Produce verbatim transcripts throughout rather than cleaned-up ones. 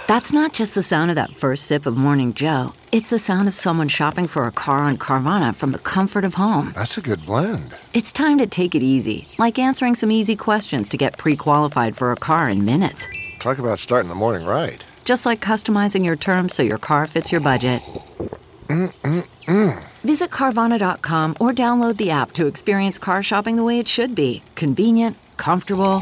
That's not just the sound of that first sip of Morning Joe. It's the sound of someone shopping for a car on Carvana from the comfort of home. That's a good blend. It's time to take it easy, like answering some easy questions to get pre-qualified for a car in minutes. Talk about starting the morning right. Just like customizing your terms so your car fits your budget. Mm-mm-mm. Visit Carvana dot com or download the app to experience car shopping the way it should be. Convenient, comfortable.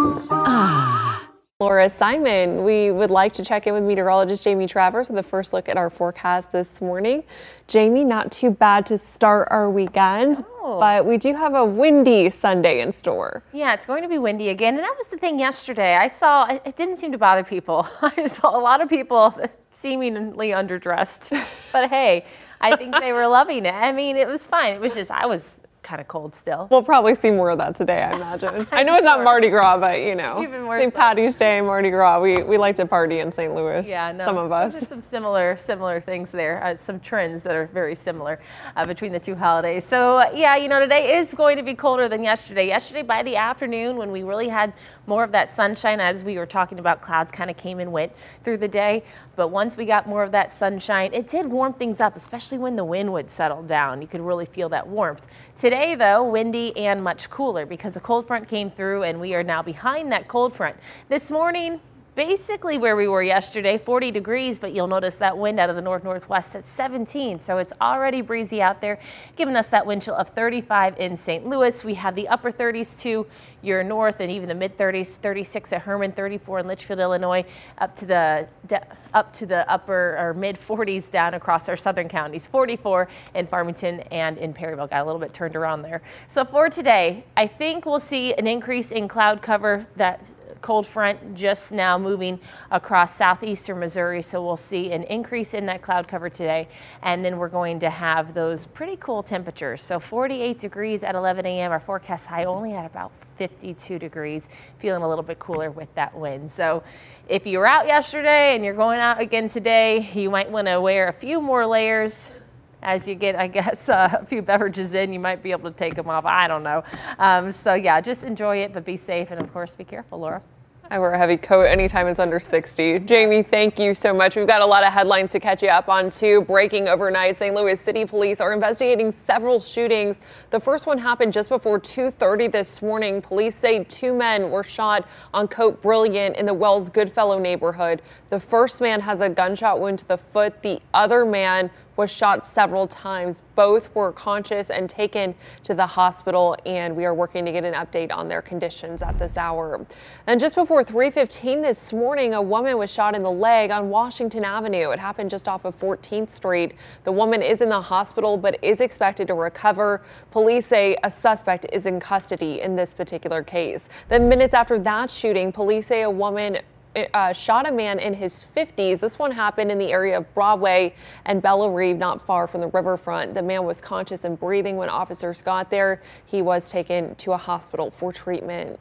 Ah. Laura Simon, we would like to check in with meteorologist Jamie Travers with a first look at our forecast this morning. Jamie, not too bad to start our weekend, oh. but we do have a windy Sunday in store. Yeah, it's going to be windy again, and that was the thing yesterday. I saw, it didn't seem to bother people. I saw a lot of people seemingly underdressed, but hey, I think they were loving it. I mean, it was fine. It was just, I was kind of cold still. We'll probably see more of that today, I imagine. I know it's sure. not Mardi Gras, but you know, Saint Patty's Day, Mardi Gras, we, we like to party in Saint Louis, yeah, no, some of us. There's some similar similar things there, uh, some trends that are very similar uh, between the two holidays. So uh, yeah, you know, today is going to be colder than yesterday. Yesterday by the afternoon when we really had more of that sunshine, as we were talking about, clouds kind of came and went through the day. But once we got more of that sunshine, it did warm things up, especially when the wind would settle down. You could really feel that warmth. Today, though, windy and much cooler because a cold front came through and we are now behind that cold front. This morning, basically where we were yesterday, forty degrees, but you'll notice that wind out of the north-northwest at seventeen. So it's already breezy out there, giving us that wind chill of thirty-five in Saint Louis. We have the upper thirties to your north and even the mid thirties, thirty-six at Herman, thirty-four in Litchfield, Illinois, up to the up to the upper or mid forties down across our southern counties, forty-four in Farmington and in Perryville. Got a little bit turned around there. So for today, I think we'll see an increase in cloud cover. That cold front just now moving across southeastern Missouri, so we'll see an increase in that cloud cover today, and then we're going to have those pretty cool temperatures. So forty-eight degrees at eleven a m Our forecast high only at about fifty-two degrees, feeling a little bit cooler with that wind. So if you were out yesterday and you're going out again today, you might want to wear a few more layers. As you get, I guess, uh, a few beverages in, you might be able to take them off. I don't know. Um, so yeah, just enjoy it, but be safe, and of course, be careful, Laura. I wear a heavy coat anytime it's under sixty. Jamie, thank you so much. We've got a lot of headlines to catch you up on, too. Breaking overnight, Saint Louis City Police are investigating several shootings. The first one happened just before two thirty this morning. Police say two men were shot on Cote Brilliant in the Wells Goodfellow neighborhood. The first man has a gunshot wound to the foot. The other man was shot several times. Both were conscious and taken to the hospital, and we are working to get an update on their conditions at this hour. And just before three fifteen this morning, a woman was shot in the leg on Washington Avenue. It happened just off of fourteenth street. The woman is in the hospital but is expected to recover. Police say a suspect is in custody in this particular case. Then minutes after that shooting, police say a woman Uh, shot a man in his fifties. This one happened in the area of Broadway and Bella Reeve, not far from the riverfront. The man was conscious and breathing when officers got there. He was taken to a hospital for treatment.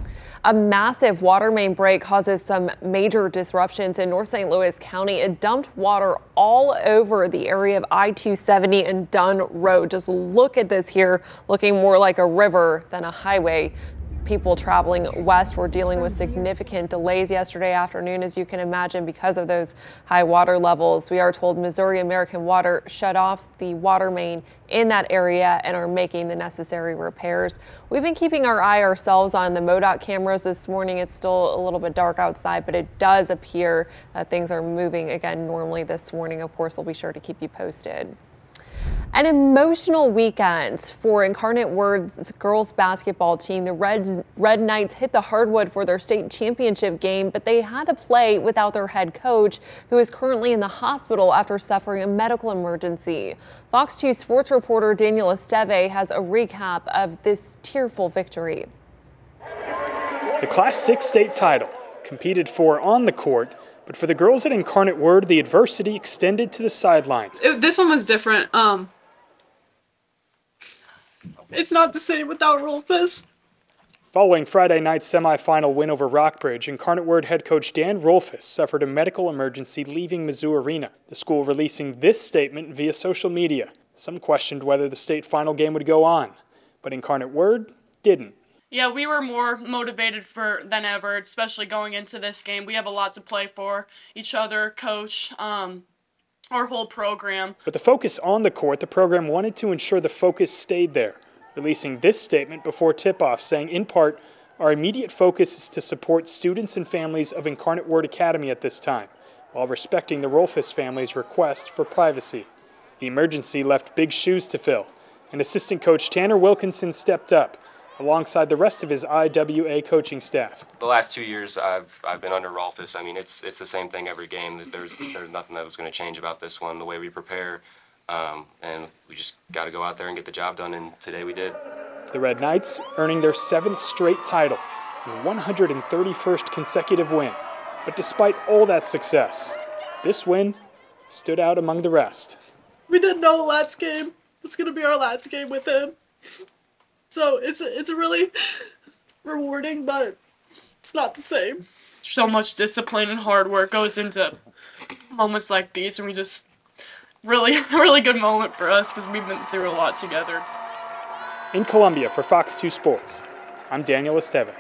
A massive water main break causes some major disruptions in North Saint Louis County. It dumped water all over the area of I two seventy and Dunn Road. Just look at this here, looking more like a river than a highway. People traveling west were dealing with significant delays yesterday afternoon, as you can imagine, because of those high water levels. We are told Missouri American Water shut off the water main in that area and are making the necessary repairs. We've been keeping our eye ourselves on the MoDOT cameras this morning. It's still a little bit dark outside, but it does appear that things are moving again normally this morning. Of course, we'll be sure to keep you posted. An emotional weekend for Incarnate Word's girls basketball team. The Reds, Red Knights hit the hardwood for their state championship game, but they had to play without their head coach, who is currently in the hospital after suffering a medical emergency. Fox two sports reporter Daniel Esteve has a recap of this tearful victory. The Class six state title, competed for on the court, but for the girls at Incarnate Word, the adversity extended to the sideline. If this one was different. Um, it's not the same without Rolfus. Following Friday night's semifinal win over Rockbridge, Incarnate Word head coach Dan Rolfus suffered a medical emergency leaving Mizzou Arena. The school releasing this statement via social media. Some questioned whether the state final game would go on, but Incarnate Word didn't. Yeah, we were more motivated for than ever, especially going into this game. We have a lot to play for, each other, coach, um, our whole program. With the focus on the court, the program wanted to ensure the focus stayed there, releasing this statement before tip-off, saying, in part, our immediate focus is to support students and families of Incarnate Word Academy at this time, while respecting the Rolfes family's request for privacy. The emergency left big shoes to fill, and assistant coach Tanner Wilkinson stepped up, alongside the rest of his I W A coaching staff. The last two years I've I've been under Rolfes. I mean, it's it's the same thing every game. There's there's nothing that was going to change about this one. The way we prepare, um, and we just got to go out there and get the job done. And today we did. The Red Knights earning their seventh straight title and one hundred thirty-first consecutive win. But despite all that success, this win stood out among the rest. We didn't know last game was going to be our last game with him. So it's it's really rewarding, but it's not the same. So much discipline and hard work goes into moments like these, and we just really, really good moment for us because we've been through a lot together. In Columbia for Fox two Sports, I'm Daniel Esteve.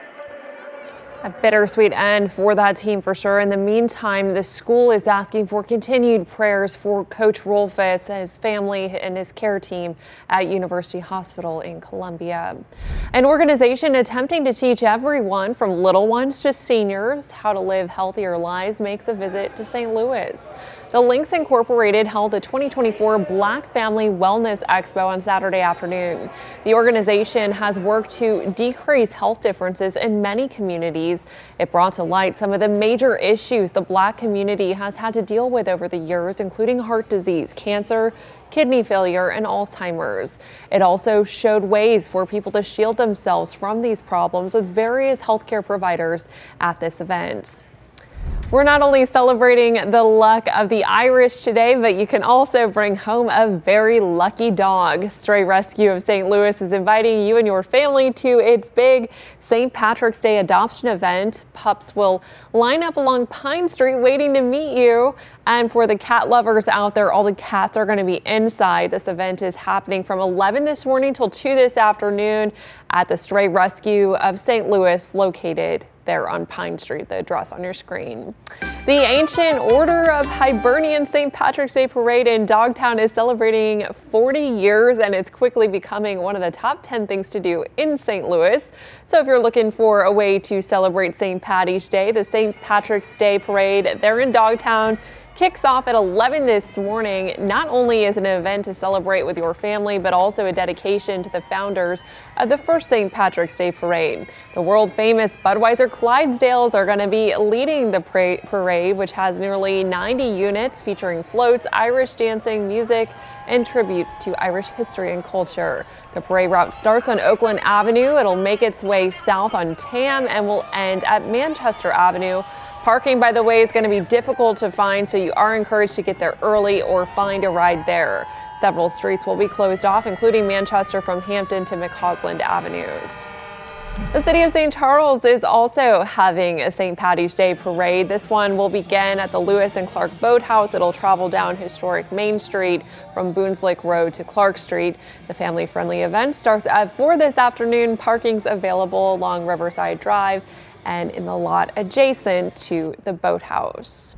A bittersweet end for that team for sure. In the meantime, the school is asking for continued prayers for Coach Rolfes and his family and his care team at University Hospital in Columbia. An organization attempting to teach everyone from little ones to seniors how to live healthier lives makes a visit to Saint Louis. The Links Incorporated held a twenty twenty-four Black Family Wellness Expo on Saturday afternoon. The organization has worked to decrease health differences in many communities. It brought to light some of the major issues the Black community has had to deal with over the years, including heart disease, cancer, kidney failure, and Alzheimer's. It also showed ways for people to shield themselves from these problems with various healthcare providers at this event. We're not only celebrating the luck of the Irish today, but you can also bring home a very lucky dog. Stray Rescue of Saint Louis is inviting you and your family to its big Saint Patrick's Day adoption event. Pups will line up along Pine Street waiting to meet you. And for the cat lovers out there, all the cats are going to be inside. This event is happening from eleven this morning till two this afternoon at the Stray Rescue of Saint Louis, located there on Pine Street, the address on your screen. The Ancient Order of Hibernian Saint Patrick's Day Parade in Dogtown is celebrating forty years, and it's quickly becoming one of the top ten things to do in Saint Louis. So if you're looking for a way to celebrate Saint Patty's Day, the Saint Patrick's Day Parade there in Dogtown kicks off at eleven this morning. Not only is it an event to celebrate with your family, but also a dedication to the founders of the first Saint Patrick's Day Parade. The world famous Budweiser Clydesdales are going to be leading the parade, which has nearly ninety units featuring floats, Irish dancing, music, and tributes to Irish history and culture. The parade route starts on Oakland Avenue. It'll make its way south on Tam and will end at Manchester Avenue. Parking, by the way, is going to be difficult to find, so you are encouraged to get there early or find a ride there. Several streets will be closed off, including Manchester from Hampton to McCausland Avenues. The city of Saint Charles is also having a Saint Patty's Day parade. This one will begin at the Lewis and Clark Boathouse. It'll travel down historic Main Street from Boonslick Road to Clark Street. The family-friendly event starts at four this afternoon. Parking's available along Riverside Drive and in the lot adjacent to the boathouse.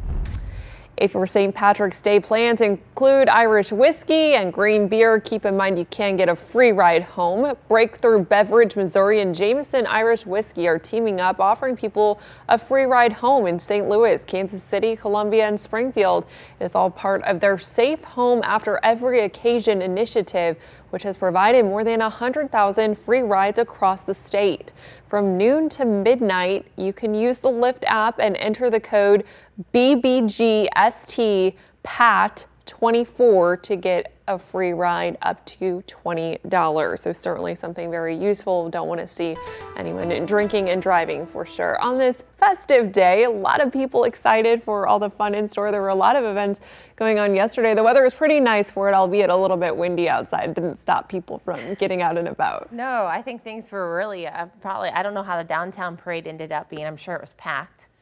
If your Saint Patrick's Day plans include Irish whiskey and green beer, keep in mind you can get a free ride home. Breakthrough Beverage Missouri and Jameson Irish Whiskey are teaming up, offering people a free ride home in Saint Louis, Kansas City, Columbia, and Springfield. It is all part of their Safe Home After Every Occasion initiative, which has provided more than one hundred thousand free rides across the state. From noon to midnight, you can use the Lyft app and enter the code B B G S T P A T twenty-four to get a free ride up to twenty dollars. So certainly something very useful. Don't want to see anyone drinking and driving for sure. On this festive day, a lot of people excited for all the fun in store. There were a lot of events going on yesterday. The weather was pretty nice for it, albeit a little bit windy outside. It didn't stop people from getting out and about. No, I think things were really uh, probably, I don't know how the downtown parade ended up being. I'm sure it was packed.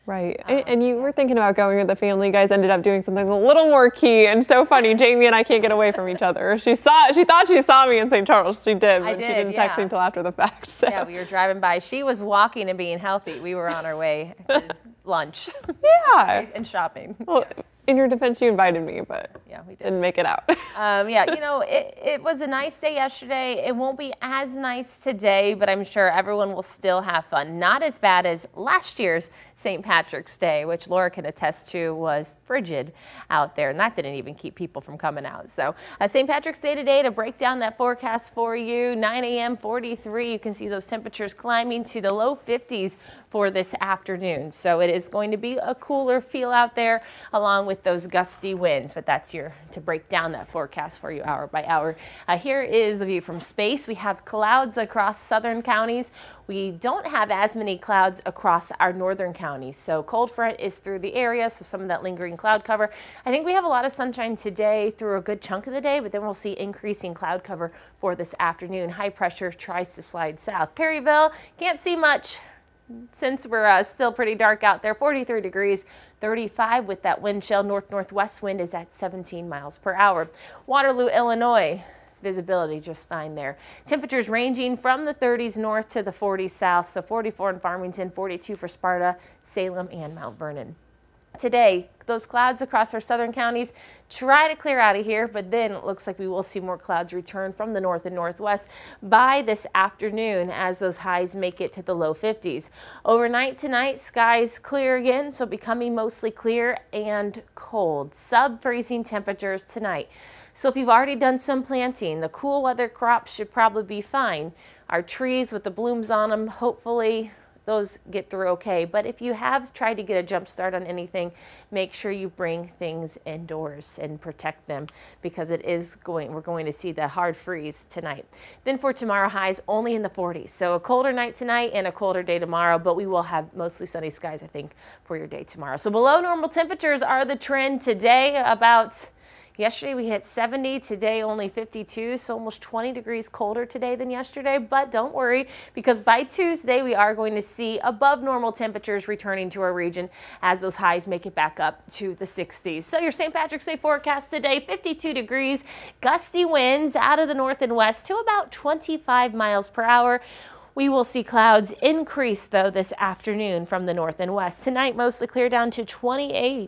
Right. Um, and, and you were thinking about going with the family. You guys ended up doing something a little more key and so funny. Jamie and I can't get away from each other. She saw, she thought she saw me in Saint Charles. She did, but did, she didn't yeah. text me until after the fact. So. Yeah, we were driving by. She was walking and being healthy. We were on our way to lunch. Yeah. And shopping. Well, yeah. In your defense, you invited me, but yeah, we did. didn't make it out. um, yeah, you know, it, it was a nice day yesterday. It won't be as nice today, but I'm sure everyone will still have fun. Not as bad as last year's Saint Patrick's Day, which Laura can attest to was frigid out there, and that didn't even keep people from coming out. So uh, Saint Patrick's Day today, to break down that forecast for you, nine a m forty-three. You can see those temperatures climbing to the low fifties for this afternoon. So it is going to be a cooler feel out there, along with those gusty winds. But that's your to break down that forecast for you hour by hour. Uh, here is the view from space. We have clouds across southern counties. We don't have as many clouds across our northern counties. So cold front is through the area, so some of that lingering cloud cover. I think we have a lot of sunshine today through a good chunk of the day, but then we'll see increasing cloud cover for this afternoon. High pressure tries to slide south. Perryville, can't see much since we're uh, still pretty dark out there. forty-three degrees, thirty-five with that wind chill. North-northwest wind is at seventeen miles per hour. Waterloo, Illinois. Visibility just fine there. Temperatures ranging from the thirties north to the forties south. So forty-four in Farmington, forty-two for Sparta, Salem, and Mount Vernon. Today, those clouds across our southern counties try to clear out of here, but then it looks like we will see more clouds return from the north and northwest by this afternoon as those highs make it to the low fifties. Overnight tonight, skies clear again, so becoming mostly clear and cold. Sub-freezing temperatures tonight. So if you've already done some planting, the cool weather crops should probably be fine. Our trees with the blooms on them, hopefully those get through okay. But if you have tried to get a jump start on anything, make sure you bring things indoors and protect them, because it is going, we're going to see the hard freeze tonight. Then for tomorrow, highs only in the forties. So a colder night tonight and a colder day tomorrow, but we will have mostly sunny skies, I think, for your day tomorrow. So below normal temperatures are the trend today. About yesterday we hit seventy, today only fifty-two, so almost twenty degrees colder today than yesterday. But don't worry, because by Tuesday we are going to see above normal temperatures returning to our region as those highs make it back up to the sixties. So your Saint Patrick's Day forecast today, fifty-two degrees, gusty winds out of the north and west to about twenty-five miles per hour. We will see clouds increase though this afternoon from the north and west. Tonight mostly clear down to twenty-eight.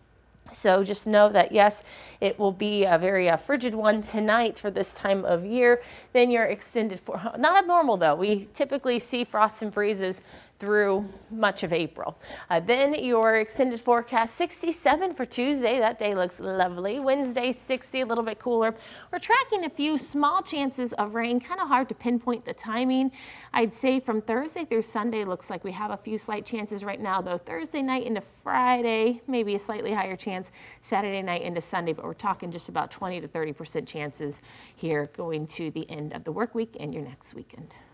So just know that, yes, it will be a very uh, frigid one tonight for this time of year. Then your extended, for not abnormal though. We typically see frosts and freezes through much of April. Uh, then your extended forecast, sixty-seven for Tuesday. That day looks lovely. Wednesday, sixty, a little bit cooler. We're tracking a few small chances of rain, kind of hard to pinpoint the timing. I'd say from Thursday through Sunday, looks like we have a few slight chances right now, though. Thursday night into Friday, maybe a slightly higher chance. Saturday night into Sunday, but we're talking just about twenty to thirty percent chances here going to the end of the work week and your next weekend.